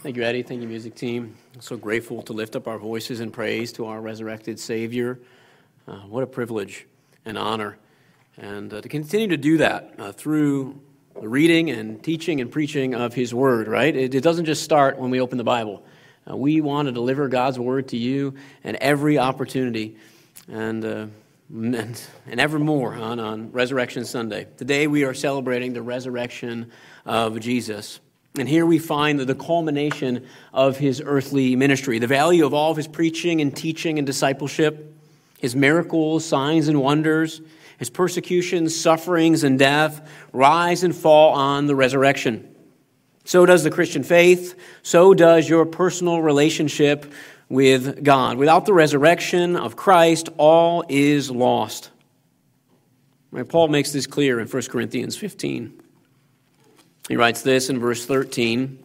Thank you, Eddie. Thank you, music team. I'm so grateful to lift up our voices in praise to our resurrected Savior. What a privilege and honor. And to continue to do that through the reading and teaching and preaching of His Word, right? It doesn't just start when we open the Bible. We want to deliver God's Word to you at every opportunity and ever more on Resurrection Sunday. Today we are celebrating the resurrection of Jesus. And here we find the culmination of His earthly ministry, the value of all of His preaching and teaching and discipleship, His miracles, signs and wonders, His persecutions, sufferings, and death rise and fall on the resurrection. So does the Christian faith. So does your personal relationship with God. Without the resurrection of Christ, all is lost. Right, Paul makes this clear in 1 Corinthians 15. He writes this in verse 13.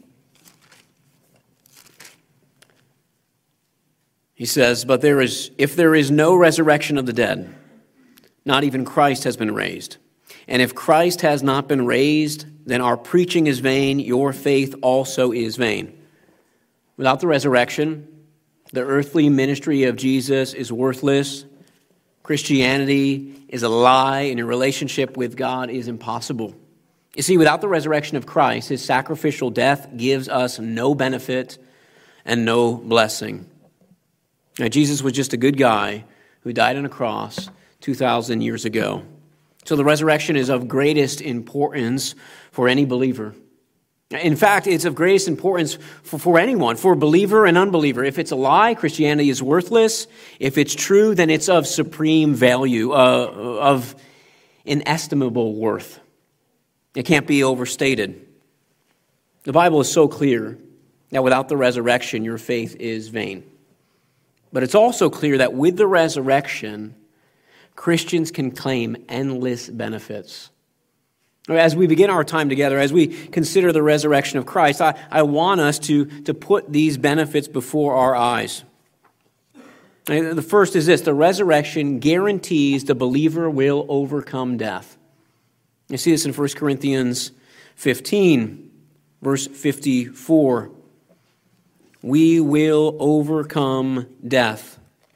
He says, "But if there is no resurrection of the dead, not even Christ has been raised. And if Christ has not been raised, then our preaching is vain, your faith also is vain." Without the resurrection, the earthly ministry of Jesus is worthless. Christianity is a lie, and your relationship with God is impossible. You see, without the resurrection of Christ, His sacrificial death gives us no benefit and no blessing. Now, Jesus was just a good guy who died on a cross 2,000 years ago. So the resurrection is of greatest importance for any believer. In fact, it's of greatest importance for anyone, for believer and unbeliever. If it's a lie, Christianity is worthless. If it's true, then it's of supreme value, of inestimable worth. It can't be overstated. The Bible is so clear that without the resurrection, your faith is vain. But it's also clear that with the resurrection, Christians can claim endless benefits. As we begin our time together, as we consider the resurrection of Christ, I want us to put these benefits before our eyes. The first is this: the resurrection guarantees the believer will overcome death. You see this in 1 Corinthians 15, verse 54. We will overcome death.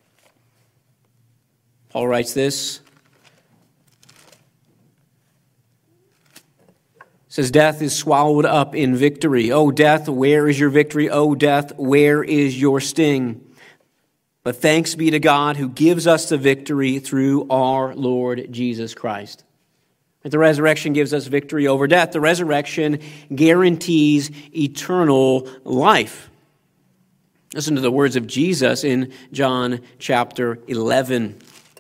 Paul writes this. Says, "Death is swallowed up in victory. O death, where is your victory? O death, where is your sting? But thanks be to God who gives us the victory through our Lord Jesus Christ." The resurrection gives us victory over death. The resurrection guarantees eternal life. Listen to the words of Jesus in John chapter 11.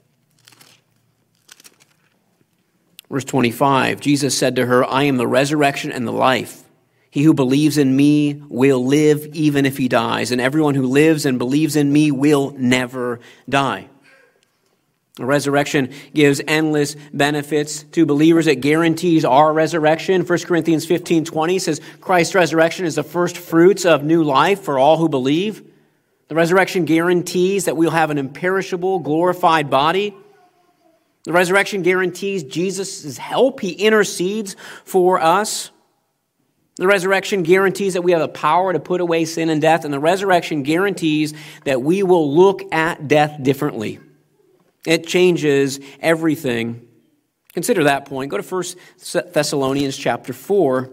Verse 25, Jesus said to her, "I am the resurrection and the life. He who believes in me will live even if he dies, and everyone who lives and believes in me will never die." The resurrection gives endless benefits to believers. It guarantees our resurrection. 1 Corinthians 15:20 says Christ's resurrection is the first fruits of new life for all who believe. The resurrection guarantees that we'll have an imperishable, glorified body. The resurrection guarantees Jesus' help. He intercedes for us. The resurrection guarantees that we have the power to put away sin and death. And the resurrection guarantees that we will look at death differently. It changes everything. Consider that point. Go to 1 Thessalonians chapter 4.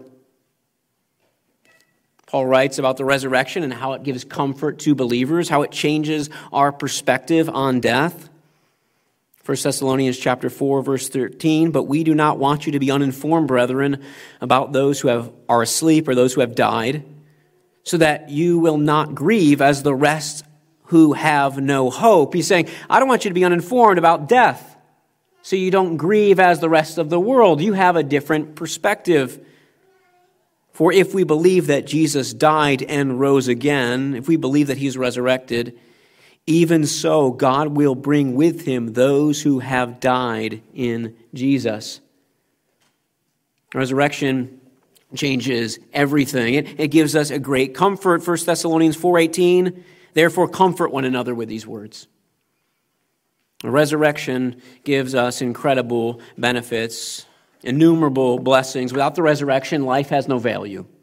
Paul writes about the resurrection and how it gives comfort to believers, how it changes our perspective on death. 1 Thessalonians chapter 4, verse 13, "But we do not want you to be uninformed, brethren, about those who are asleep or those who have died, so that you will not grieve as the rest who have no hope." He's saying, I don't want you to be uninformed about death, so you don't grieve as the rest of the world. You have a different perspective. For if we believe that Jesus died and rose again, if we believe that He's resurrected, even so God will bring with Him those who have died in Jesus. Resurrection changes everything. It gives us a great comfort. 1 Thessalonians 4:18, "Therefore comfort one another with these words." The resurrection gives us incredible benefits, innumerable blessings. Without the resurrection, life has no value.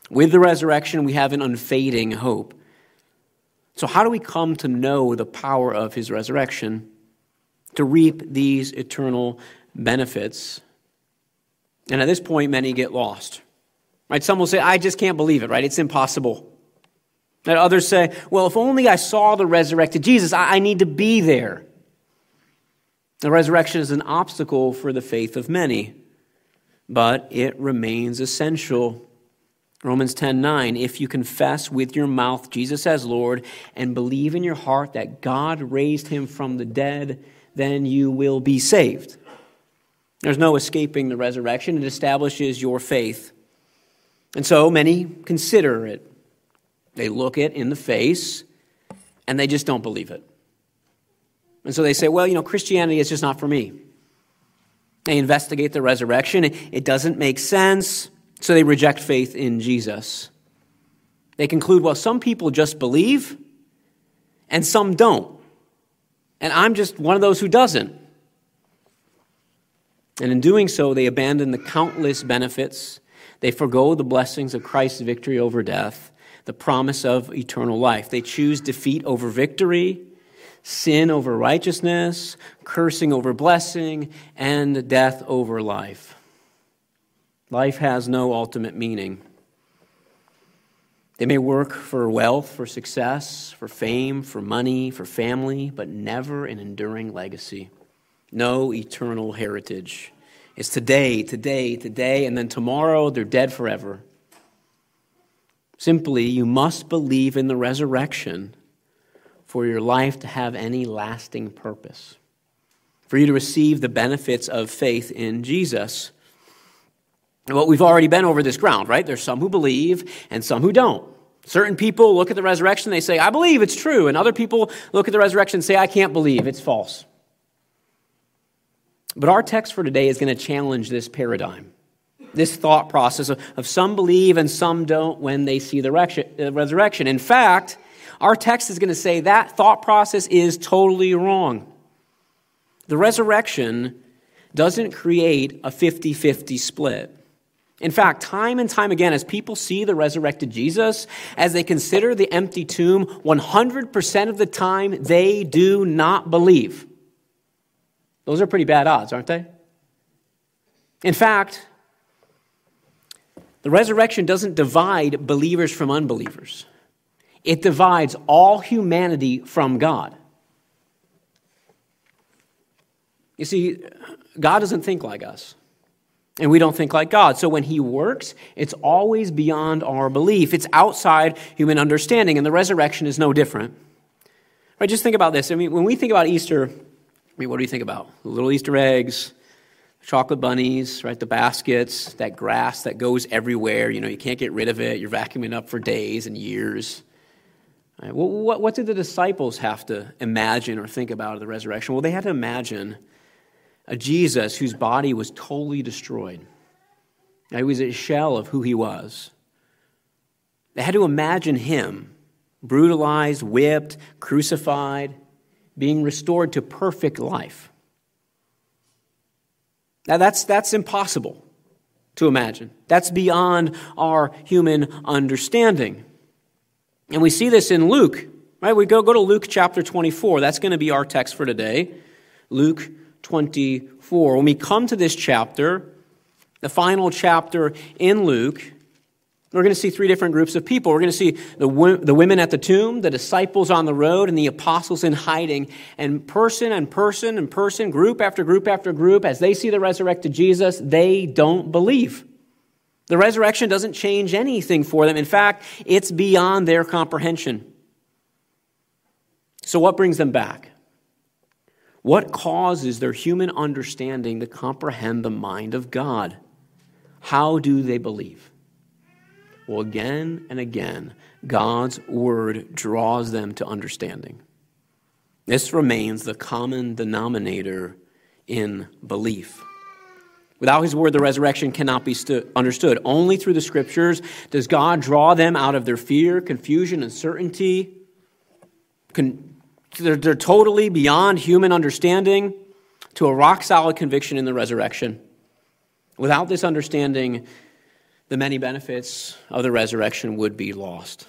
With the resurrection, we have an unfading hope. So how do we come to know the power of his resurrection to reap these eternal benefits? And at this point, many get lost. Right? Some will say, I just can't believe it, right? It's impossible. And others say, well, if only I saw the resurrected Jesus, I need to be there. The resurrection is an obstacle for the faith of many, but it remains essential. Romans 10:9, if you confess with your mouth Jesus as Lord and believe in your heart that God raised him from the dead, then you will be saved. There's no escaping the resurrection. It establishes your faith. And so many consider it. They look it in the face, and they just don't believe it. And so they say, well, Christianity is just not for me. They investigate the resurrection. It doesn't make sense, so they reject faith in Jesus. They conclude, well, some people just believe, and some don't. And I'm just one of those who doesn't. And in doing so, they abandon the countless benefits. They forgo the blessings of Christ's victory over death, the promise of eternal life. They choose defeat over victory, sin over righteousness, cursing over blessing, and death over life. Life has no ultimate meaning. They may work for wealth, for success, for fame, for money, for family, but never an enduring legacy. No eternal heritage. It's today, and then tomorrow they're dead forever. Simply, you must believe in the resurrection for your life to have any lasting purpose, for you to receive the benefits of faith in Jesus. Well, we've already been over this ground, right? There's some who believe and some who don't. Certain people look at the resurrection, they say, I believe it's true. And other people look at the resurrection and say, I can't believe, it's false. But our text for today is going to challenge this paradigm, this thought process of some believe and some don't when they see the resurrection. In fact, our text is going to say that thought process is totally wrong. The resurrection doesn't create a 50-50 split. In fact, time and time again, as people see the resurrected Jesus, as they consider the empty tomb, 100% of the time they do not believe. Those are pretty bad odds, aren't they? In fact, the resurrection doesn't divide believers from unbelievers. It divides all humanity from God. You see, God doesn't think like us, and we don't think like God. So when he works, it's always beyond our belief. It's outside human understanding, and the resurrection is no different. Right? Just think about this. When we think about Easter, what do we think about? The little Easter eggs, chocolate bunnies, right? The baskets, that grass that goes everywhere. You can't get rid of it. You're vacuuming up for days and years. Right? Well, what did the disciples have to imagine or think about of the resurrection? Well, they had to imagine a Jesus whose body was totally destroyed. He was a shell of who he was. They had to imagine him brutalized, whipped, crucified, being restored to perfect life. Now that's impossible to imagine. That's beyond our human understanding. And we see this in Luke, right? We go to Luke chapter 24. That's going to be our text for today. Luke 24. When we come to this chapter, the final chapter in Luke, we're going to see three different groups of people. We're going to see the women at the tomb, the disciples on the road, and the apostles in hiding. And person, group after group after group, as they see the resurrected Jesus, they don't believe. The resurrection doesn't change anything for them. In fact, it's beyond their comprehension. So what brings them back? What causes their human understanding to comprehend the mind of God? How do they believe? Well, again and again, God's word draws them to understanding. This remains the common denominator in belief. Without his word, the resurrection cannot be understood. Only through the scriptures does God draw them out of their fear, confusion, uncertainty. They're totally beyond human understanding to a rock-solid conviction in the resurrection. Without this understanding, the many benefits of the resurrection would be lost.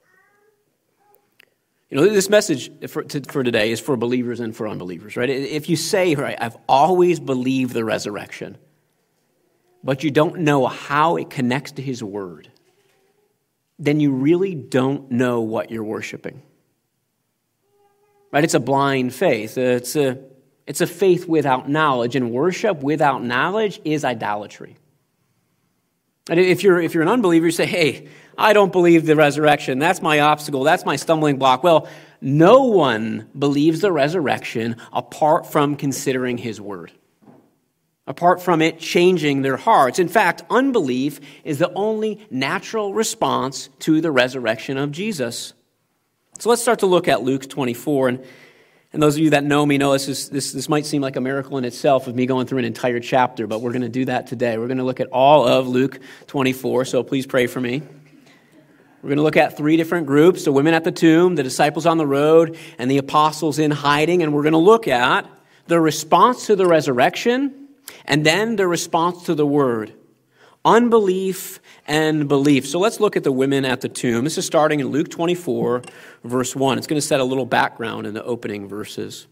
This message for today is for believers and for unbelievers, right? If you say, right, I've always believed the resurrection, but you don't know how it connects to his word, then you really don't know what you're worshiping. Right? It's a blind faith. It's a faith without knowledge, and worship without knowledge is idolatry. And if you're an unbeliever, you say, hey, I don't believe the resurrection. That's my obstacle. That's my stumbling block. Well, no one believes the resurrection apart from considering his word, apart from it changing their hearts. In fact, unbelief is the only natural response to the resurrection of Jesus. So let's start to look at Luke 24. And those of you that know me know this might seem like a miracle in itself of me going through an entire chapter, but we're going to do that today. We're going to look at all of Luke 24, so please pray for me. We're going to look at three different groups: the women at the tomb, the disciples on the road, and the apostles in hiding. And we're going to look at the response to the resurrection and then the response to the word. Unbelief and belief. So let's look at the women at the tomb. This is starting in Luke 24, verse 1. It's going to set a little background in the opening verses.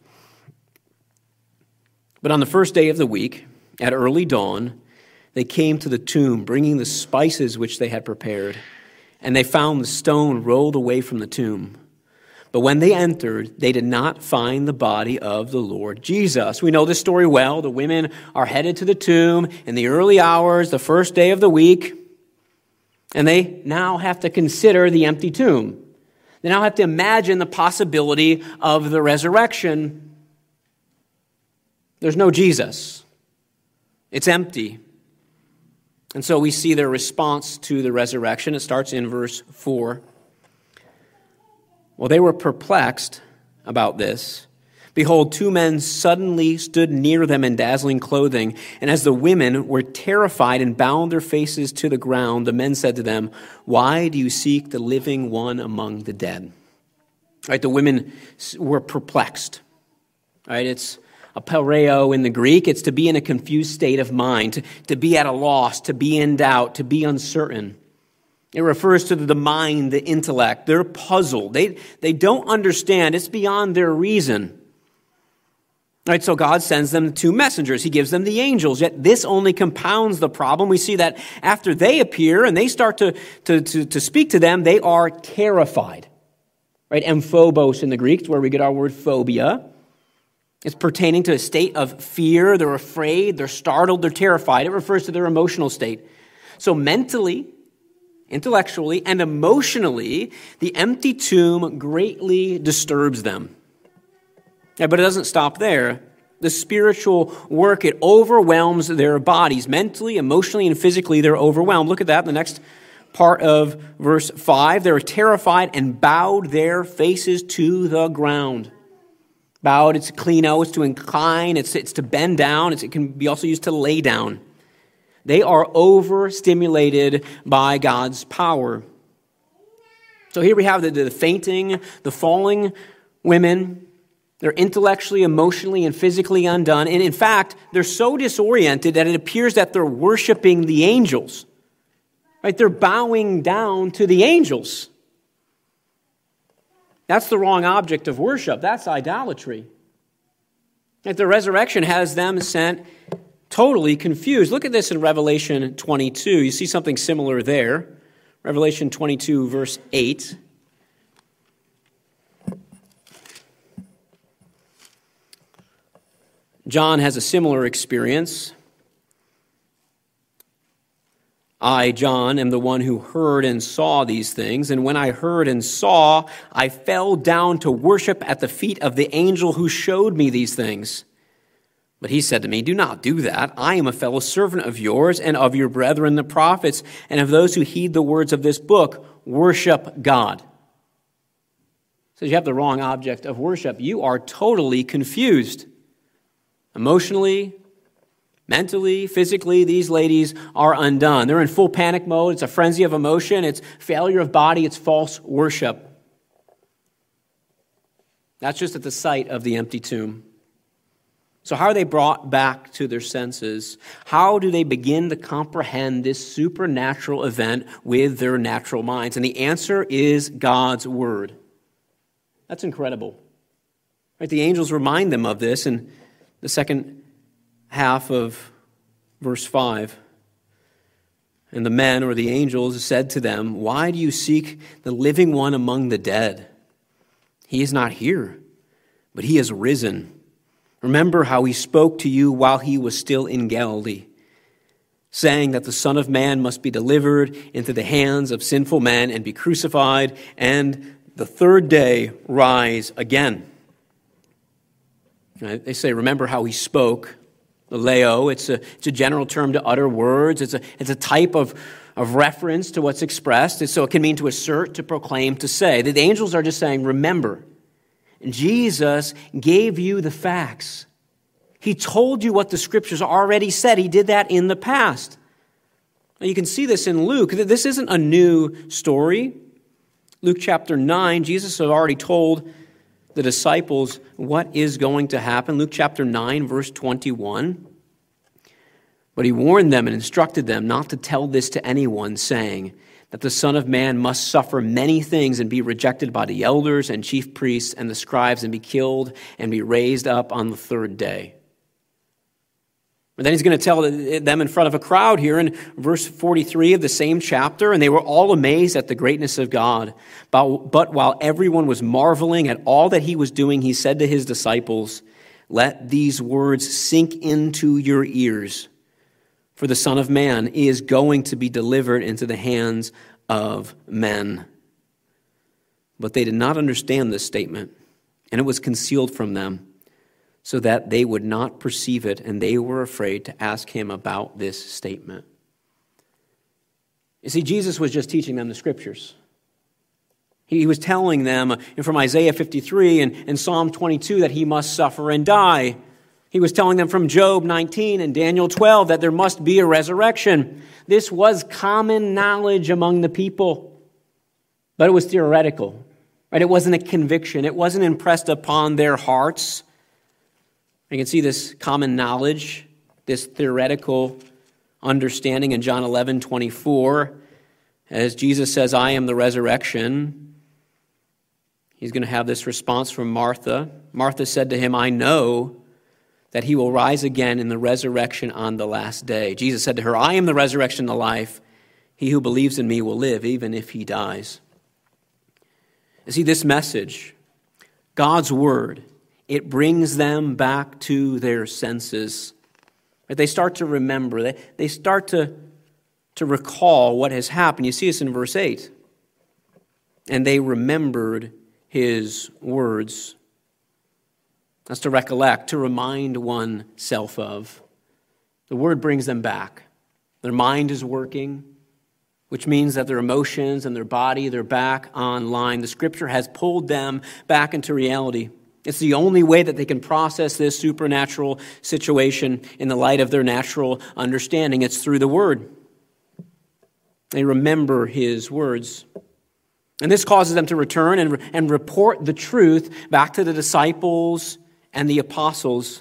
But on the first day of the week, at early dawn, they came to the tomb, bringing the spices which they had prepared. And they found the stone rolled away from the tomb. But when they entered, they did not find the body of the Lord Jesus. We know this story well. The women are headed to the tomb in the early hours, the first day of the week, and they now have to consider the empty tomb. They now have to imagine the possibility of the resurrection. There's no Jesus. It's empty. And so we see their response to the resurrection. It starts in verse 4. Well, they were perplexed about this. Behold, two men suddenly stood near them in dazzling clothing. And as the women were terrified and bound their faces to the ground, the men said to them, "Why do you seek the living one among the dead?" Right, the women were perplexed. Right, it's a pareo in the Greek. It's to be in a confused state of mind, to be at a loss, to be in doubt, to be uncertain. It refers to the mind, the intellect. They're puzzled. They don't understand. It's beyond their reason. Right, so God sends them two messengers. He gives them the angels. Yet this only compounds the problem. We see that after they appear and they start to speak to them, they are terrified. Right, emphobos in the Greek is where we get our word phobia. It's pertaining to a state of fear. They're afraid. They're startled. They're terrified. It refers to their emotional state. So mentally, intellectually, and emotionally, the empty tomb greatly disturbs them. Yeah, but it doesn't stop there. The spiritual work, it overwhelms their bodies. Mentally, emotionally, and physically, they're overwhelmed. Look at that in the next part of verse 5. They were terrified and bowed their faces to the ground. Bowed, it's klino, it's to incline, it's to bend down. It can be also used to lay down. They are overstimulated by God's power. So here we have the fainting, the falling women. They're intellectually, emotionally, and physically undone. And in fact, they're so disoriented that it appears that they're worshiping the angels. Right? They're bowing down to the angels. That's the wrong object of worship. That's idolatry. Right? The resurrection has them sent totally confused. Look at this in Revelation 22. You see something similar there. Revelation 22, verse 8. John has a similar experience. I, John, am the one who heard and saw these things. And when I heard and saw, I fell down to worship at the feet of the angel who showed me these things. But he said to me, "Do not do that. I am a fellow servant of yours and of your brethren the prophets, and of those who heed the words of this book. Worship God." So you have the wrong object of worship. You are totally confused. Emotionally, mentally, physically, these ladies are undone. They're in full panic mode. It's a frenzy of emotion. It's failure of body. It's false worship. That's just at the sight of the empty tomb. So how are they brought back to their senses? How do they begin to comprehend this supernatural event with their natural minds? And the answer is God's Word. That's incredible. Right? The angels remind them of this in the second half of verse 5. And the men, or the angels, said to them, "Why do you seek the living one among the dead? He is not here, but he has risen. Remember how he spoke to you while he was still in Galilee, saying that the Son of Man must be delivered into the hands of sinful men and be crucified, and the third day rise again." Right? They say, remember how he spoke. The leo, it's a general term to utter words. It's a type of reference to what's expressed. And so it can mean to assert, to proclaim, to say. The angels are just saying, remember. Jesus gave you the facts. He told you what the Scriptures already said. He did that in the past. Now you can see this in Luke. This isn't a new story. Luke chapter 9, Jesus had already told the disciples what is going to happen. Luke chapter 9, verse 21. But he warned them and instructed them not to tell this to anyone, saying that the Son of Man must suffer many things and be rejected by the elders and chief priests and the scribes and be killed and be raised up on the third day. And then he's going to tell them in front of a crowd here in verse 43 of the same chapter, and they were all amazed at the greatness of God. But while everyone was marveling at all that he was doing, he said to his disciples, "Let these words sink into your ears, for the Son of Man is going to be delivered into the hands of men." But they did not understand this statement, and it was concealed from them, so that they would not perceive it, and they were afraid to ask him about this statement. You see, Jesus was just teaching them the Scriptures. He was telling them from Isaiah 53 and Psalm 22 that he must suffer and die. He was telling them from Job 19 and Daniel 12 that there must be a resurrection. This was common knowledge among the people, but it was theoretical. Right? It wasn't a conviction. It wasn't impressed upon their hearts. You can see this common knowledge, this theoretical understanding in John 11:24. As Jesus says, "I am the resurrection," he's going to have this response from Martha. Martha said to him, "I know that he will rise again in the resurrection on the last day." Jesus said to her, "I am the resurrection and the life. He who believes in me will live, even if he dies." You see, this message, God's word, it brings them back to their senses. They start to remember. They start to recall what has happened. You see this in verse 8. And they remembered his words. That's to recollect, to remind oneself of. The word brings them back. Their mind is working, which means that their emotions and their body, they're back online. The Scripture has pulled them back into reality. It's the only way that they can process this supernatural situation in the light of their natural understanding. It's through the Word. They remember his words. And this causes them to return and report the truth back to the disciples and the apostles.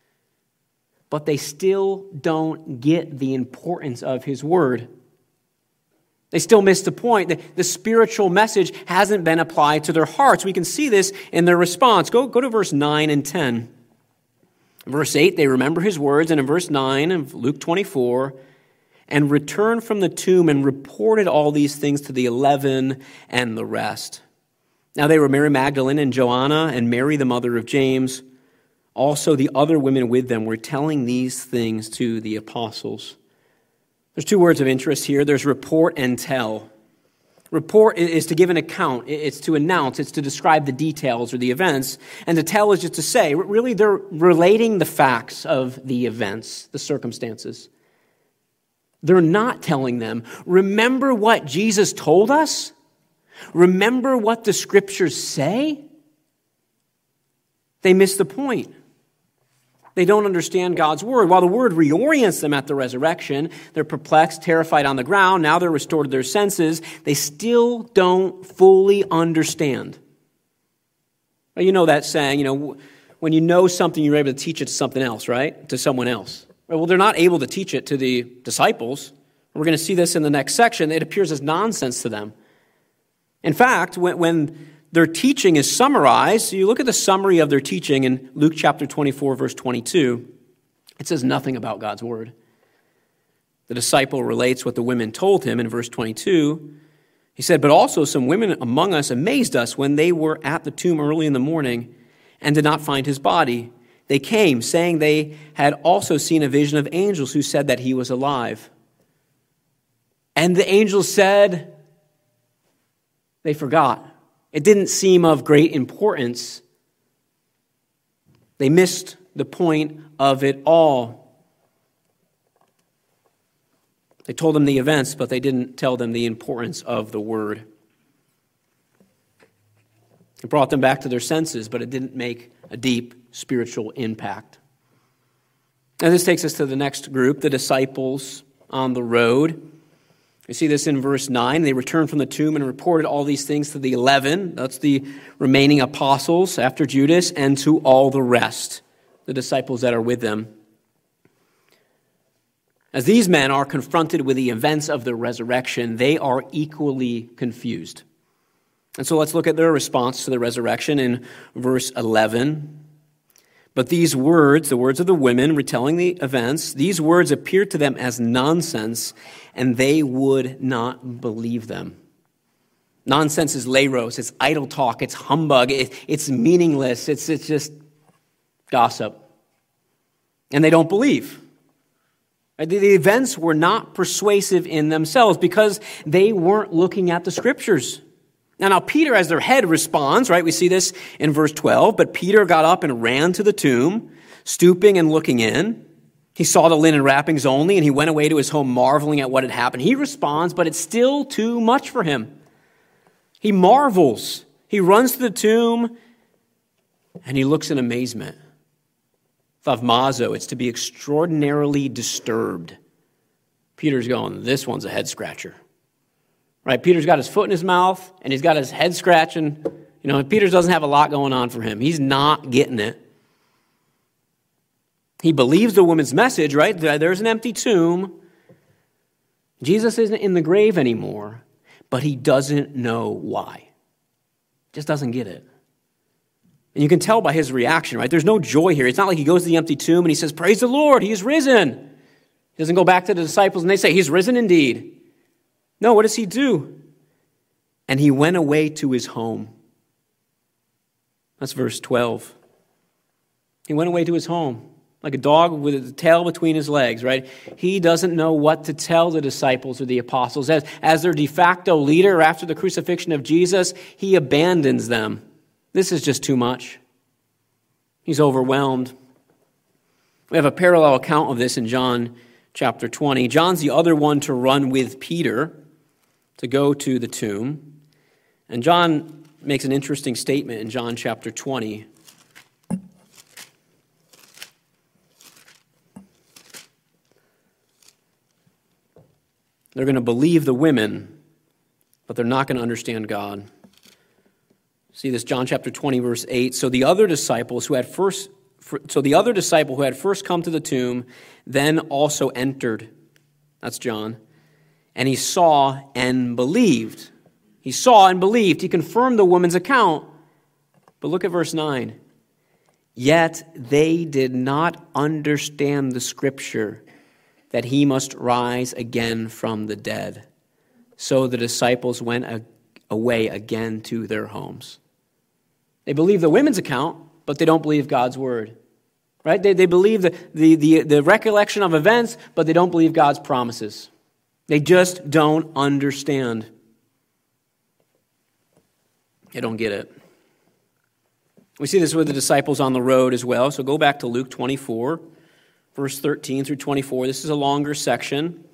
But they still don't get the importance of his word. They still miss the point. The spiritual message hasn't been applied to their hearts. We can see this in their response. Go to verse 9 and 10. In verse 8, they remember his words, and in verse 9 of Luke 24, and returned from the tomb and reported all these things to the 11 and the rest. Now they were Mary Magdalene and Joanna and Mary the mother of James. Also the other women with them were telling these things to the apostles. There's two words of interest here. There's report and tell. Report is to give an account. It's to announce. It's to describe the details or the events. And to tell is just to say. Really, they're relating the facts of the events, the circumstances. They're not telling them, remember what Jesus told us? Remember what the Scriptures say? They miss the point. They don't understand God's word. While the word reorients them at the resurrection, they're perplexed, terrified on the ground. Now they're restored to their senses. They still don't fully understand. You know that saying, when you know something, you're able to teach it to something else, right? To someone else. Well, they're not able to teach it to the disciples. We're going to see this in the next section. It appears as nonsense to them. In fact, when their teaching is summarized, so you look at the summary of their teaching in Luke chapter 24, verse 22, it says nothing about God's word. The disciple relates what the women told him in verse 22. He said, "But also some women among us amazed us when they were at the tomb early in the morning and did not find his body. They came, saying they had also seen a vision of angels who said that he was alive." And the angels said, they forgot. It didn't seem of great importance. They missed the point of it all. They told them the events, but they didn't tell them the importance of the word. It brought them back to their senses, but it didn't make a deep spiritual impact. And this takes us to the next group, the disciples on the road. You see this in verse 9. They returned from the tomb and reported all these things to the 11. That's the remaining apostles after Judas, and to all the rest, the disciples that are with them. As these men are confronted with the events of the resurrection, they are equally confused. And so let's look at their response to the resurrection in verse 11. "But these words, the words of the women retelling the events, these words appeared to them as nonsense, and they would not believe them." Nonsense is leiros, it's idle talk, it's humbug, it's meaningless, it's just gossip. And they don't believe. The events were not persuasive in themselves because they weren't looking at the Scriptures. Now Peter, as their head, responds, right? We see this in verse 12. "But Peter got up and ran to the tomb, stooping and looking in. He saw the linen wrappings only, and he went away to his home marveling at what had happened." He responds, but it's still too much for him. He marvels. He runs to the tomb, and he looks in amazement. Thaumazo, it's to be extraordinarily disturbed. Peter's going, this one's a head scratcher. Right? Peter's got his foot in his mouth, and he's got his head scratching. Peter doesn't have a lot going on for him. He's not getting it. He believes the woman's message, right? There's an empty tomb. Jesus isn't in the grave anymore, but he doesn't know why. Just doesn't get it. And you can tell by his reaction, right? There's no joy here. It's not like he goes to the empty tomb and he says, "Praise the Lord, he is risen." He doesn't go back to the disciples and they say, "He's risen indeed." No, what does he do? "And he went away to his home." That's verse 12. He went away to his home, like a dog with a tail between his legs, right? He doesn't know what to tell the disciples or the apostles. As their de facto leader after the crucifixion of Jesus, he abandons them. This is just too much. He's overwhelmed. We have a parallel account of this in John chapter 20. John's the other one to run with Peter to go to the tomb. And John makes an interesting statement in John chapter 20. They're going to believe the women, but they're not going to understand God. See this, John chapter 20, verse 8. So the other disciple who had first come to the tomb then also entered. That's John. And he saw and believed. He saw and believed. He confirmed the woman's account. But look at verse 9. "Yet they did not understand the scripture that he must rise again from the dead. So the disciples went away again to their homes." They believe the women's account, but they don't believe God's word. Right? They believe the recollection of events, but they don't believe God's promises. They just don't understand. They don't get it. We see this with the disciples on the road as well. So go back to Luke 24, verse 13 through 24. This is a longer section.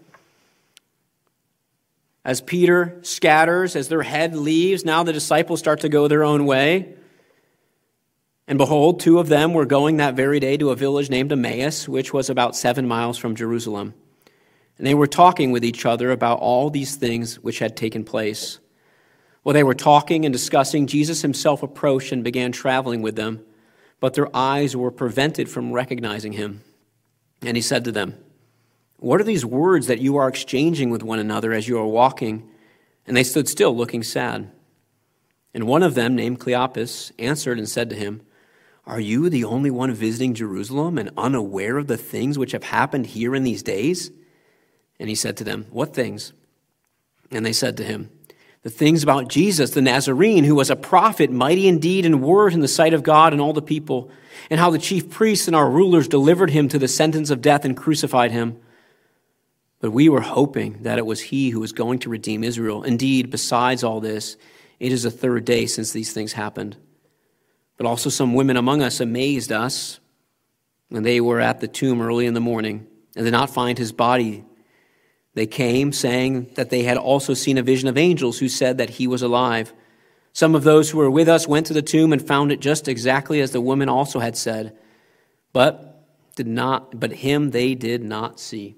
As Peter scatters, as their head leaves, now the disciples start to go their own way. "And behold, 2 of them were going that very day to a village named Emmaus, which was about 7 miles from Jerusalem. And they were talking with each other about all these things which had taken place. While they were talking and discussing, Jesus himself approached and began traveling with them. but their eyes were prevented from recognizing him. And he said to them, "What are these words that you are exchanging with one another as you are walking?" And they stood still, looking sad. And one of them, named Cleopas, answered and said to him, "Are you the only one visiting Jerusalem and unaware of the things which have happened here in these days?" And he said to them, "What things?" And they said to him, "The things about Jesus the Nazarene, who was a prophet, mighty in deed and word in the sight of God and all the people, and how the chief priests and our rulers delivered him to the sentence of death and crucified him. But we were hoping that it was he who was going to redeem Israel. Indeed, besides all this, it is the third day since these things happened. But also some women among us amazed us when they were at the tomb early in the morning and did not find his body. They came, saying that they had also seen a vision of angels who said that he was alive. Some of those who were with us went to the tomb and found it just exactly as the women also had said, but him they did not see."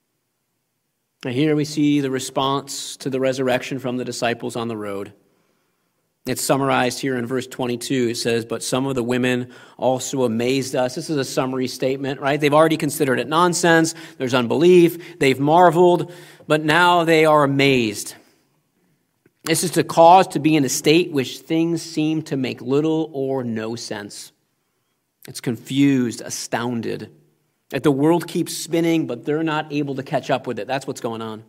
Now here we see the response to the resurrection from the disciples on the road. It's summarized here in verse 22. It says, "But some of the women also amazed us." This is a summary statement, right? They've already considered it nonsense. There's unbelief. They've marveled, but now they are amazed. This is to cause to be in a state which things seem to make little or no sense. It's confused, astounded. That the world keeps spinning, but they're not able to catch up with it. That's what's going on.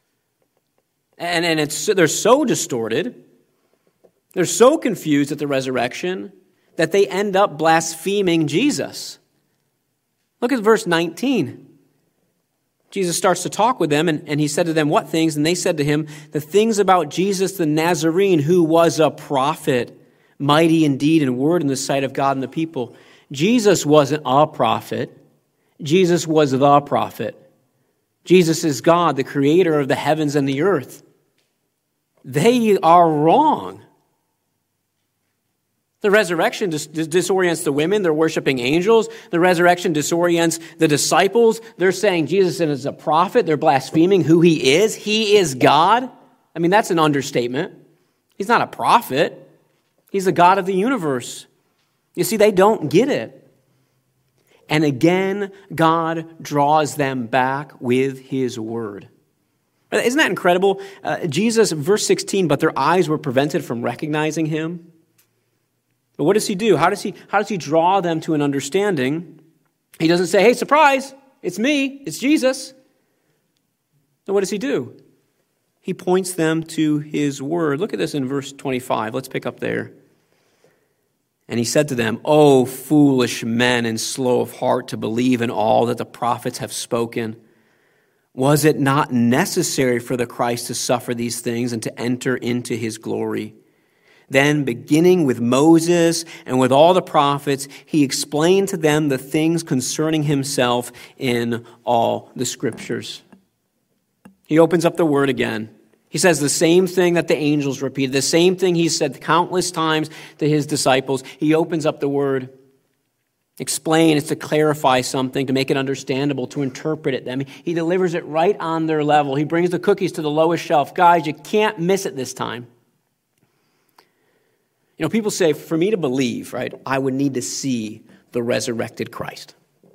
And they're so distorted, they're so confused at the resurrection that they end up blaspheming Jesus. Look at verse 19. Jesus starts to talk with them, and he said to them, "What things?" And they said to him, "The things about Jesus the Nazarene, who was a prophet, mighty in deed and word in the sight of God and the people." Jesus wasn't a prophet. Jesus was the prophet. Jesus is God, the creator of the heavens and the earth. They are wrong. The resurrection disorients the women. They're worshiping angels. The resurrection disorients the disciples. They're saying Jesus is a prophet. They're blaspheming who he is. He is God. I mean, that's an understatement. He's not a prophet. He's the God of the universe. You see, they don't get it. And again, God draws them back with his word. Isn't that incredible? Jesus, verse 16, "But their eyes were prevented from recognizing him." But what does he do? How does he draw them to an understanding? He doesn't say, "Hey, surprise, it's me, it's Jesus." Then what does he do? He points them to his word. Look at this in verse 25. Let's pick up there. "And he said to them, 'O foolish men and slow of heart to believe in all that the prophets have spoken. Was it not necessary for the Christ to suffer these things and to enter into his glory?' Then, beginning with Moses and with all the prophets, he explained to them the things concerning himself in all the scriptures." He opens up the word again. He says the same thing that the angels repeated, the same thing he said countless times to his disciples. He opens up the word. Explain is to clarify something, to make it understandable, to interpret it. I mean, he delivers it right on their level. He brings the cookies to the lowest shelf. Guys, you can't miss it this time. You know, people say, for me to believe, right, I would need to see the resurrected Christ.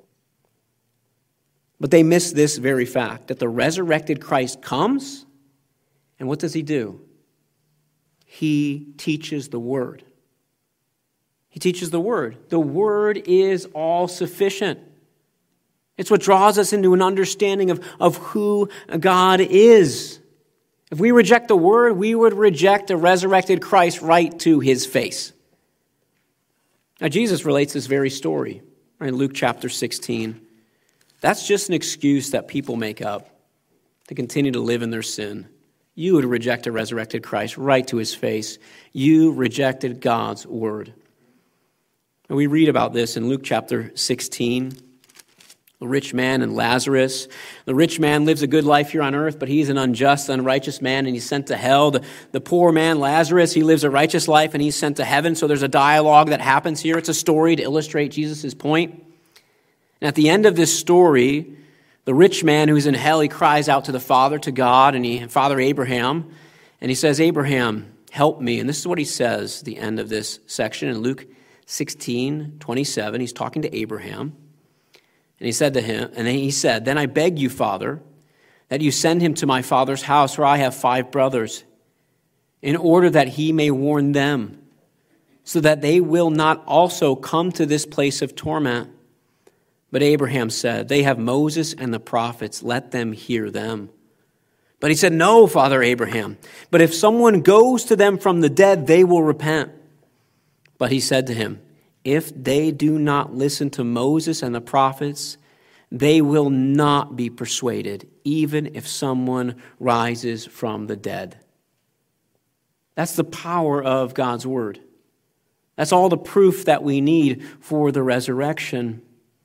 But they miss this very fact, that the resurrected Christ comes, and what does he do? He teaches the word. He teaches the word. The word is all sufficient. It's what draws us into an understanding of who God is. If we reject the word, we would reject the resurrected Christ right to his face. Now, Jesus relates this very story in Luke chapter 16. That's just an excuse that people make up to continue to live in their sin. You would reject a resurrected Christ right to his face. You rejected God's word. And we read about this in Luke chapter 16. The rich man and Lazarus. The rich man lives a good life here on earth, but he's an unjust, unrighteous man, and he's sent to hell. The poor man, Lazarus, he lives a righteous life, and he's sent to heaven. So there's a dialogue that happens here. It's a story to illustrate Jesus' point. And at the end of this story, the rich man who's in hell, he cries out to the Father, to God, and Father Abraham, and he says, "Abraham, help me." And this is what he says at the end of this section in Luke 16:27. He's talking to Abraham. And he said to him, and he said, "Then I beg you, Father, that you send him to my father's house, for I have 5 brothers, in order that he may warn them, so that they will not also come to this place of torment." But Abraham said, "They have Moses and the prophets, let them hear them." But he said, "No, Father Abraham, but if someone goes to them from the dead, they will repent." But he said to him, "If they do not listen to Moses and the prophets, they will not be persuaded, even if someone rises from the dead." That's the power of God's word. That's all the proof that we need for the resurrection.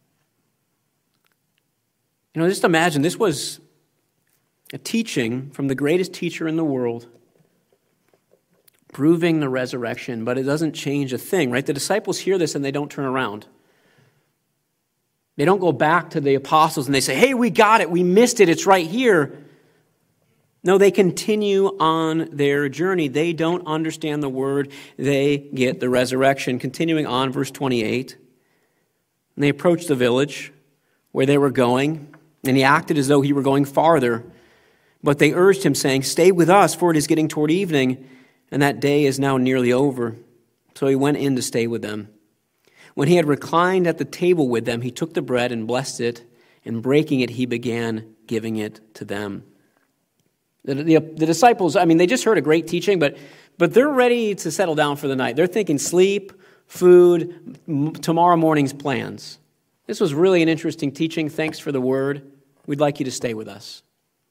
Just imagine this was a teaching from the greatest teacher in the world, proving the resurrection, but it doesn't change a thing, right? The disciples hear this and they don't turn around. They don't go back to the apostles and they say, "Hey, we got it, we missed it, it's right here." No, they continue on their journey. They don't understand the word. They get the resurrection. Continuing on, verse 28. And they approached the village where they were going, and he acted as though he were going farther. But they urged him, saying, "Stay with us, for it is getting toward evening, and that day is now nearly over." So he went in to stay with them. When he had reclined at the table with them, he took the bread and blessed it, and breaking it, he began giving it to them. The disciples, they just heard a great teaching, but they're ready to settle down for the night. They're thinking sleep, food, tomorrow morning's plans. This was really an interesting teaching. Thanks for the word. We'd like you to stay with us.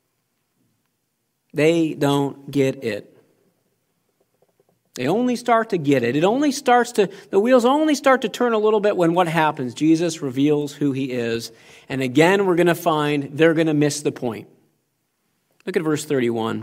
They don't get it. They only start to get it. The wheels only start to turn a little bit when what happens? Jesus reveals who he is. And again, we're going to find they're going to miss the point. Look at verse 31.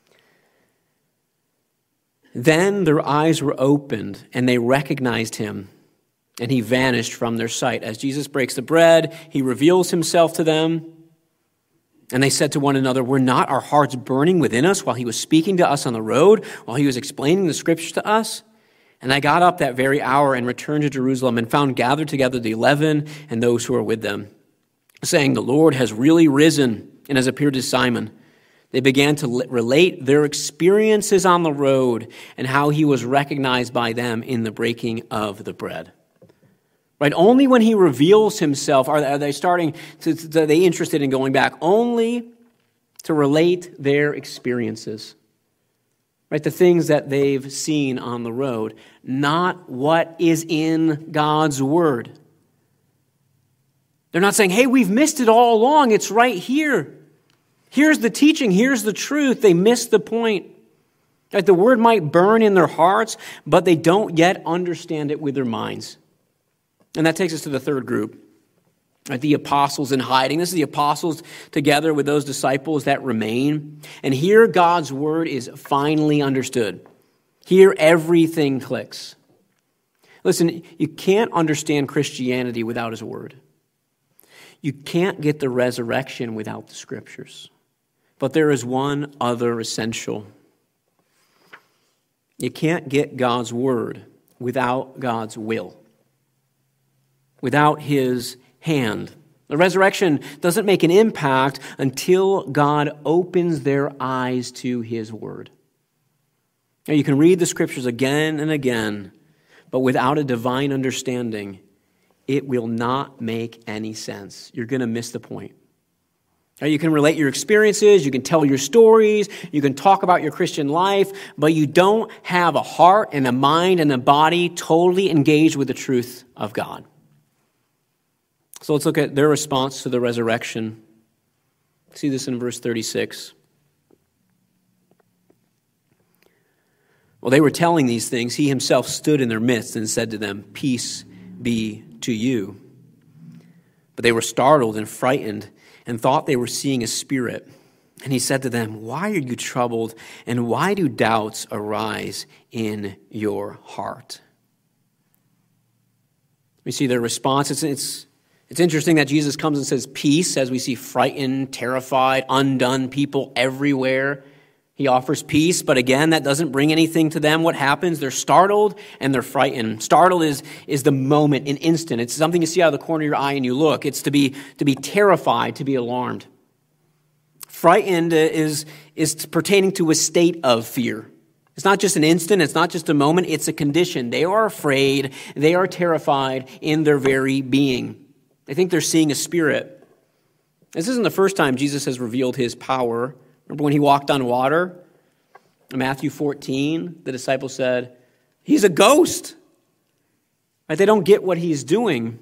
Then their eyes were opened, and they recognized him, and he vanished from their sight. As Jesus breaks the bread, he reveals himself to them. And they said to one another, "Were not our hearts burning within us while he was speaking to us on the road, while he was explaining the scriptures to us?" And I got up that very hour and returned to Jerusalem and found gathered together the 11 and those who were with them, saying, "The Lord has really risen and has appeared to Simon." They began to relate their experiences on the road and how he was recognized by them in the breaking of the bread. Right? Only when he reveals himself are they starting to are they interested in going back. Only to relate their experiences. Right? The things that they've seen on the road. Not what is in God's word. They're not saying, "Hey, we've missed it all along. It's right here. Here's the teaching. Here's the truth." They miss the point. Right? The word might burn in their hearts, but they don't yet understand it with their minds. And that takes us to the third group, right? The apostles in hiding. This is the apostles together with those disciples that remain. And here God's word is finally understood. Here everything clicks. Listen, you can't understand Christianity without his word. You can't get the resurrection without the scriptures. But there is one other essential. You can't get God's word without God's will. Without his hand. The resurrection doesn't make an impact until God opens their eyes to his word. Now, you can read the scriptures again and again, but without a divine understanding, it will not make any sense. You're going to miss the point. Now, you can relate your experiences, you can tell your stories, you can talk about your Christian life, but you don't have a heart and a mind and a body totally engaged with the truth of God. So let's look at their response to the resurrection. See this in verse 36. While they were telling these things, he himself stood in their midst and said to them, "Peace be to you." But they were startled and frightened and thought they were seeing a spirit. And he said to them, "Why are you troubled, and why do doubts arise in your heart?" We see their response. It's interesting that Jesus comes and says peace, as we see frightened, terrified, undone people everywhere. He offers peace, but again, that doesn't bring anything to them. What happens? They're startled and they're frightened. Startled is the moment, an instant. It's something you see out of the corner of your eye and you look. It's to be terrified, to be alarmed. Frightened is pertaining to a state of fear. It's not just an instant. It's not just a moment. It's a condition. They are afraid. They are terrified in their very being. They think they're seeing a spirit. This isn't the first time Jesus has revealed his power. Remember when he walked on water? In Matthew 14, the disciples said, he's a ghost. Right? They don't get what he's doing.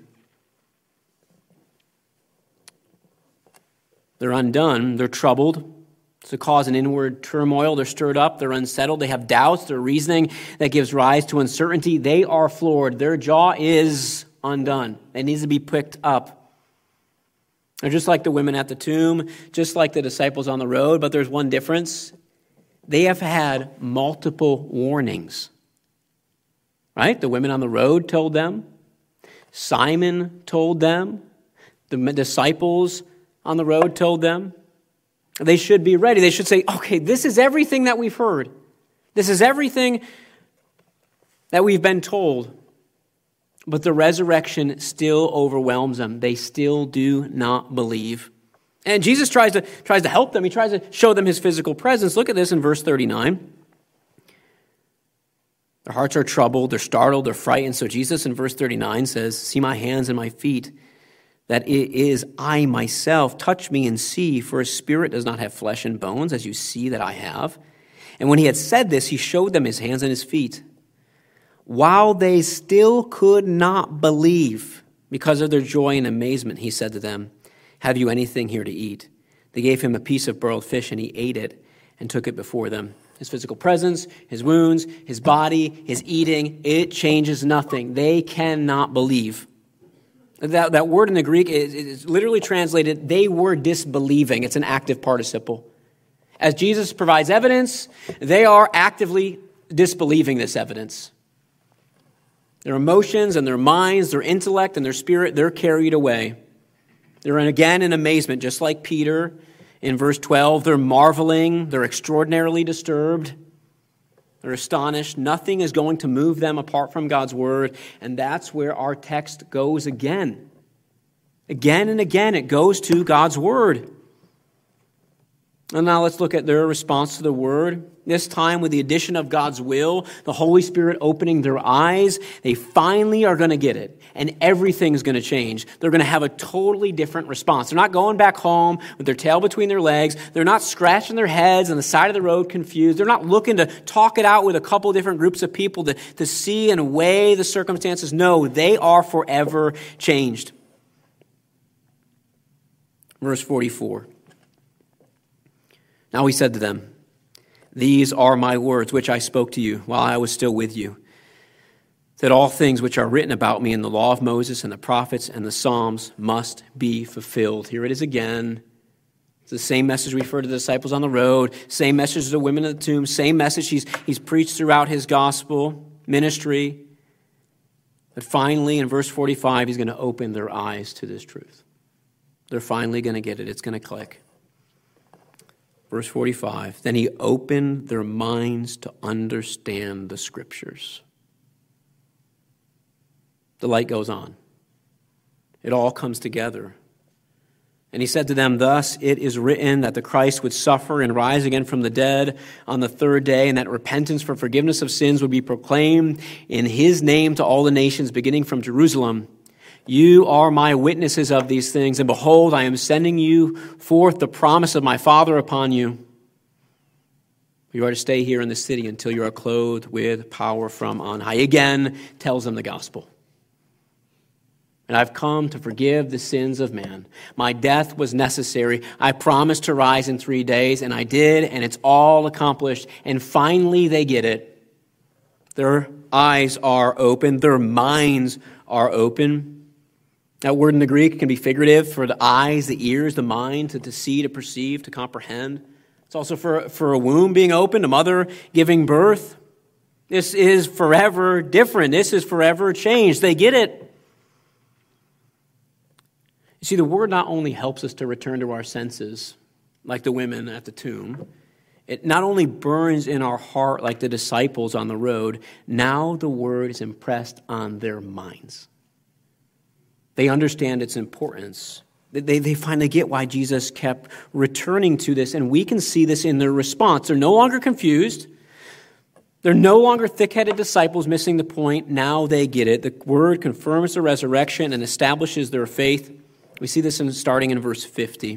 They're undone. They're troubled. It's to cause an inward turmoil. They're stirred up. They're unsettled. They have doubts. They're reasoning that gives rise to uncertainty. They are floored. Their jaw is undone. It needs to be picked up. They're just like the women at the tomb, just like the disciples on the road, but there's one difference. They have had multiple warnings. Right? The women on the road told them. Simon told them. The disciples on the road told them. They should be ready. They should say, okay, this is everything that we've heard. This is everything that we've been told. But the resurrection still overwhelms them. They still do not believe. And Jesus tries to help them. He tries to show them his physical presence. Look at this in verse 39. Their hearts are troubled. They're startled. They're frightened. So Jesus in verse 39 says, see my hands and my feet, that it is I myself. Touch me and see, for a spirit does not have flesh and bones, as you see that I have. And when he had said this, he showed them his hands and his feet. While they still could not believe because of their joy and amazement, he said to them, have you anything here to eat? They gave him a piece of broiled fish, and he ate it and took it before them. His physical presence, his wounds, his body, his eating, it changes nothing. They cannot believe. That word in the Greek is literally translated, they were disbelieving. It's an active participle. As Jesus provides evidence, they are actively disbelieving this evidence. Their emotions and their minds, their intellect and their spirit, they're carried away. They're again in amazement, just like Peter in verse 12. They're marveling. They're extraordinarily disturbed. They're astonished. Nothing is going to move them apart from God's word. And that's where our text goes again. Again and again, it goes to God's word. And now let's look at their response to the word. This time with the addition of God's will, the Holy Spirit opening their eyes, they finally are going to get it. And everything's going to change. They're going to have a totally different response. They're not going back home with their tail between their legs. They're not scratching their heads on the side of the road confused. They're not looking to talk it out with a couple different groups of people to see and weigh the circumstances. No, they are forever changed. Verse 44. Now he said to them, these are my words which I spoke to you while I was still with you, that all things which are written about me in the law of Moses and the prophets and the Psalms must be fulfilled. Here it is again. It's the same message we heard to the disciples on the road, same message to the women at the tomb, same message he's preached throughout his gospel ministry. But finally, in verse 45, he's going to open their eyes to this truth. They're finally going to get it. It's going to click. Verse 45, then he opened their minds to understand the Scriptures. The light goes on. It all comes together. And he said to them, thus it is written that the Christ would suffer and rise again from the dead on the third day, and that repentance for forgiveness of sins would be proclaimed in his name to all the nations, beginning from Jerusalem. You are my witnesses of these things, and behold, I am sending you forth the promise of my Father upon you. You are to stay here in the city until you are clothed with power from on high. Again, tells them the gospel. And I've come to forgive the sins of man. My death was necessary. I promised to rise in 3 days, and I did, and it's all accomplished. And finally, they get it. Their eyes are open. Their minds are open. That word in the Greek can be figurative for the eyes, the ears, the mind, to see, to perceive, to comprehend. It's also for a womb being opened, a mother giving birth. This is forever different. This is forever changed. They get it. You see, the word not only helps us to return to our senses, like the women at the tomb, It not only burns in our heart like the disciples on the road, now the word is impressed on their minds. They understand its importance. They finally get why Jesus kept returning to this, and we can see this in their response. They're no longer confused. They're no longer thick-headed disciples missing the point. Now they get it. The word confirms the resurrection and establishes their faith. We see this starting in verse 50.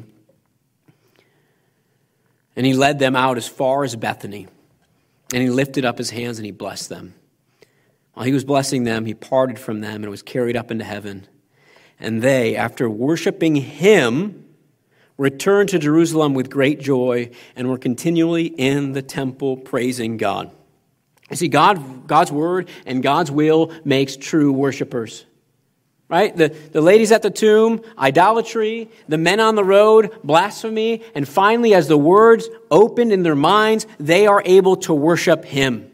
And he led them out as far as Bethany, and he lifted up his hands and he blessed them. While he was blessing them, he parted from them and was carried up into heaven. And they, after worshiping him, returned to Jerusalem with great joy and were continually in the temple praising God. You see, God's word and God's will makes true worshipers. Right? The ladies at the tomb, idolatry. The men on the road, blasphemy. And finally, as the words opened in their minds, they are able to worship him.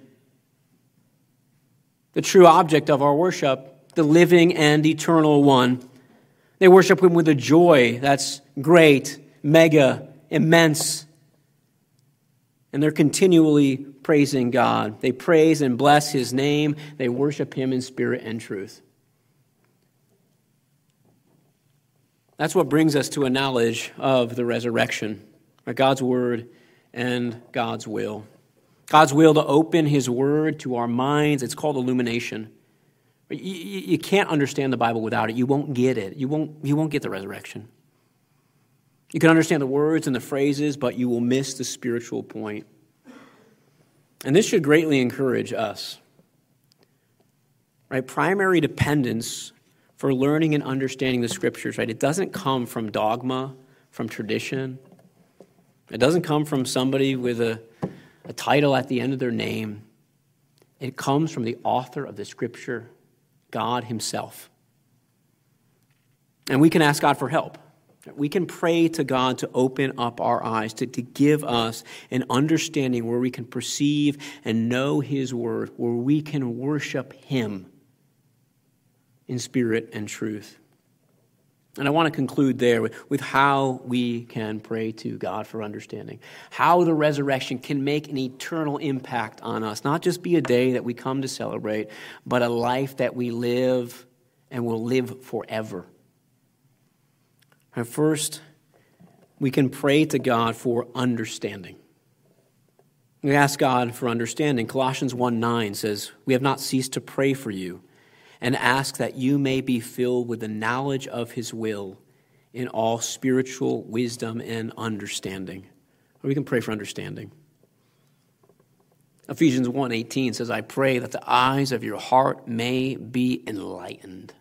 The true object of our worship, the living and eternal one. They worship him with a joy that's great, mega, immense. And they're continually praising God. They praise and bless his name. They worship him in spirit and truth. That's what brings us to a knowledge of the resurrection, God's word and God's will. God's will to open his word to our minds, it's called illumination. You can't understand the Bible without it. You won't get it. You won't get the resurrection. You can understand the words and the phrases, but you will miss the spiritual point. And this should greatly encourage us. Right? Primary dependence for learning and understanding the Scriptures, right? It doesn't come from dogma, from tradition. It doesn't come from somebody with a title at the end of their name. It comes from the author of the Scripture, God himself. And we can ask God for help. We can pray to God to open up our eyes, to give us an understanding where we can perceive and know his word, where we can worship him in spirit and truth. And I want to conclude there with how we can pray to God for understanding. How the resurrection can make an eternal impact on us. Not just be a day that we come to celebrate, but a life that we live and will live forever. And first, we can pray to God for understanding. We ask God for understanding. Colossians 1:9 says, "We have not ceased to pray for you, and ask that you may be filled with the knowledge of his will in all spiritual wisdom and understanding." Or we can pray for understanding. Ephesians 1:18 says, "I pray that the eyes of your heart may be enlightened."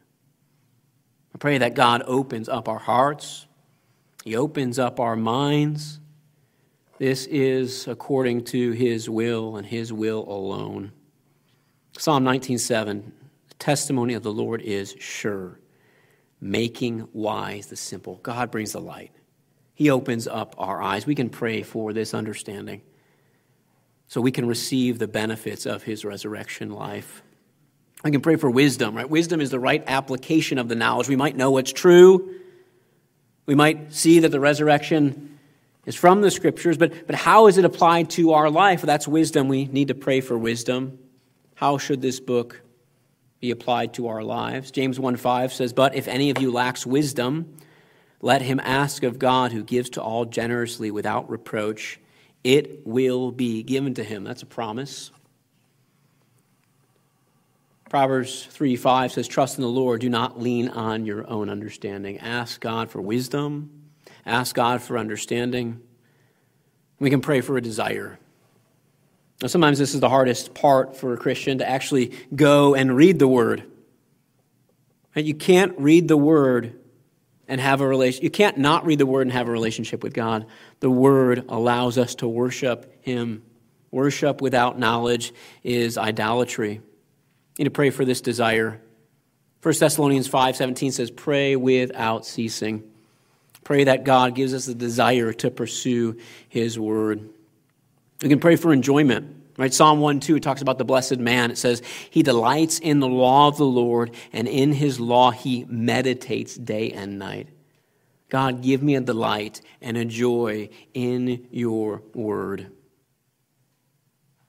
I pray that God opens up our hearts. He opens up our minds. This is according to his will and his will alone. Psalm 19:7. Testimony of the Lord is sure, making wise the simple. God brings the light. He opens up our eyes. We can pray for this understanding so we can receive the benefits of his resurrection life. We can pray for wisdom, right? Wisdom is the right application of the knowledge. We might know what's true. We might see that the resurrection is from the Scriptures, but how is it applied to our life? Well, that's wisdom. We need to pray for wisdom. How should this book be applied to our lives? James 1:5 says, "But if any of you lacks wisdom, let him ask of God, who gives to all generously without reproach. It will be given to him." That's a promise. Proverbs 3:5 says, "Trust in the Lord, do not lean on your own understanding." Ask God for wisdom. Ask God for understanding. We can pray for a desire. Now, sometimes this is the hardest part for a Christian, to actually go and read the Word. And you can't read the Word and have a relation. You can't not read the Word and have a relationship with God. The Word allows us to worship him. Worship without knowledge is idolatry. You need to pray for this desire. 1 Thessalonians 5:17 says, "Pray without ceasing." Pray that God gives us the desire to pursue his word. We can pray for enjoyment. Right? Psalm 1:2 talks about the blessed man. It says, "He delights in the law of the Lord, and in his law he meditates day and night." God, give me a delight and a joy in your word.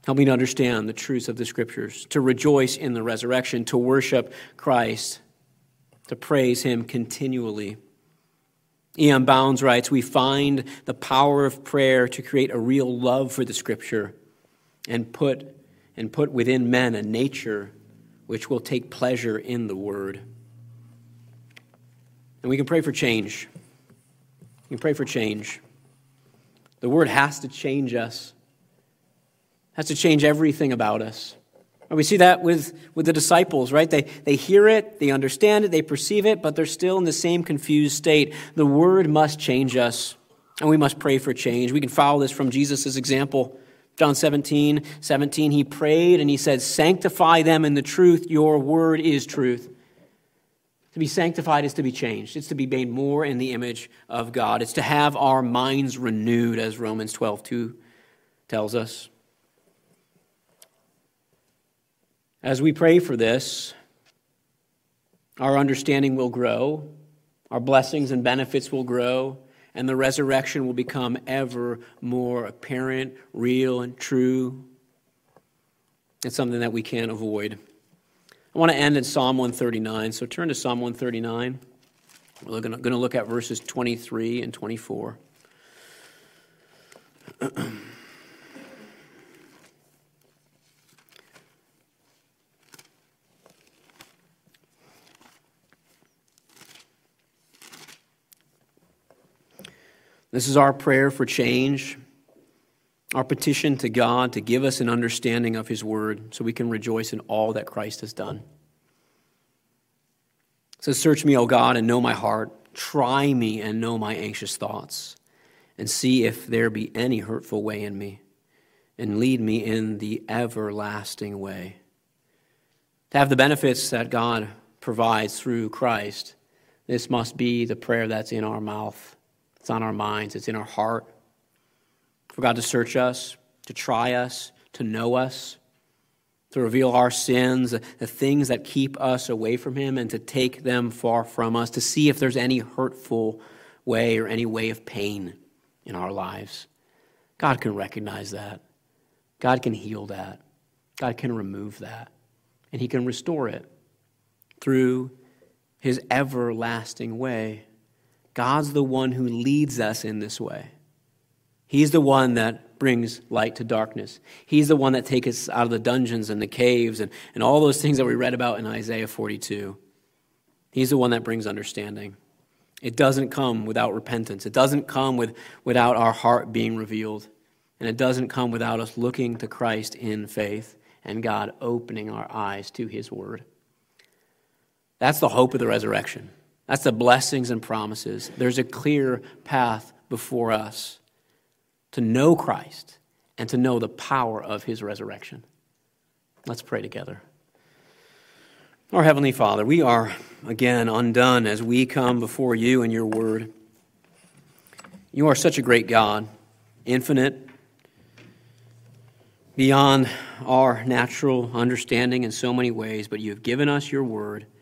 Help me to understand the truths of the Scriptures, to rejoice in the resurrection, to worship Christ, to praise him continually. E.M. Bounds writes, we find the power of prayer to create a real love for the Scripture and put within men a nature which will take pleasure in the Word. And we can pray for change. We can pray for change. The Word has to change us. Has to change everything about us. And we see that with the disciples, right? They hear it, they understand it, they perceive it, but they're still in the same confused state. The Word must change us, and we must pray for change. We can follow this from Jesus' example. John 17, he prayed and he said, sanctify them in the truth, your word is truth. To be sanctified is to be changed. It's to be made more in the image of God. It's to have our minds renewed, as Romans 12:2 tells us. As we pray for this, our understanding will grow, our blessings and benefits will grow, and the resurrection will become ever more apparent, real, and true. It's something that we can't avoid. I want to end in Psalm 139, so turn to Psalm 139. We're going to look at verses 23 and 24. This is our prayer for change, our petition to God to give us an understanding of his word so we can rejoice in all that Christ has done. It says, search me, O God, and know my heart. Try me and know my anxious thoughts, and see if there be any hurtful way in me, and lead me in the everlasting way. To have the benefits that God provides through Christ, this must be the prayer that's in our mouth. It's on our minds. It's in our heart. For God to search us, to try us, to know us, to reveal our sins, the things that keep us away from him, and to take them far from us, to see if there's any hurtful way or any way of pain in our lives. God can recognize that. God can heal that. God can remove that. And he can restore it through his everlasting way. God's the one who leads us in this way. He's the one that brings light to darkness. He's the one that takes us out of the dungeons and the caves and all those things that we read about in Isaiah 42. He's the one that brings understanding. It doesn't come without repentance. It doesn't come without our heart being revealed. And it doesn't come without us looking to Christ in faith and God opening our eyes to his word. That's the hope of the resurrection. That's the blessings and promises. There's a clear path before us to know Christ and to know the power of his resurrection. Let's pray together. Our Heavenly Father, we are again undone as we come before you and your word. You are such a great God, infinite, beyond our natural understanding in so many ways, but you have given us your word.